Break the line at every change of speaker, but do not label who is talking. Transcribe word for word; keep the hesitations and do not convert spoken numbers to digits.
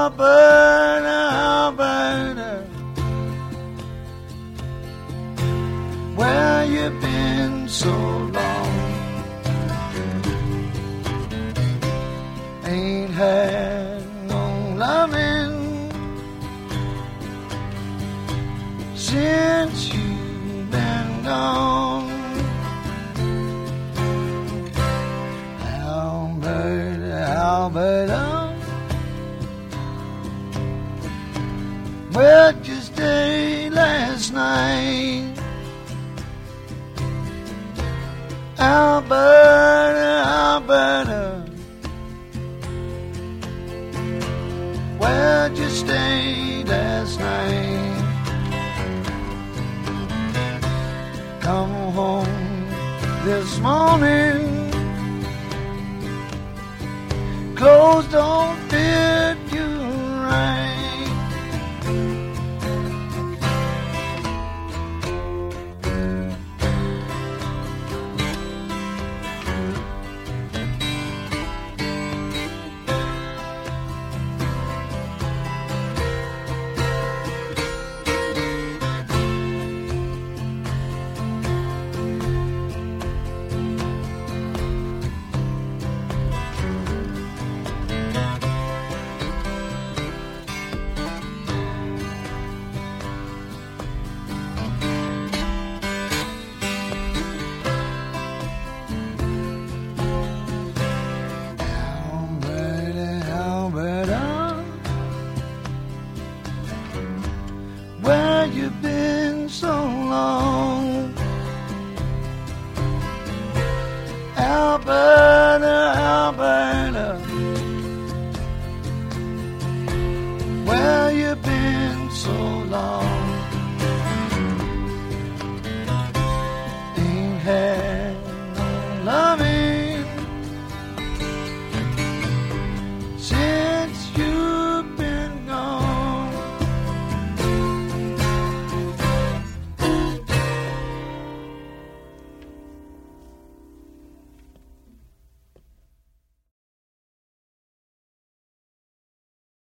Alberta, Alberta, where you been so long? Ain't had no loving since you've been gone. Alberta, Alberta, where'd you stay last night? Alberta, Alberta, where'd you stay last night? Come home this morning, clothes don't fit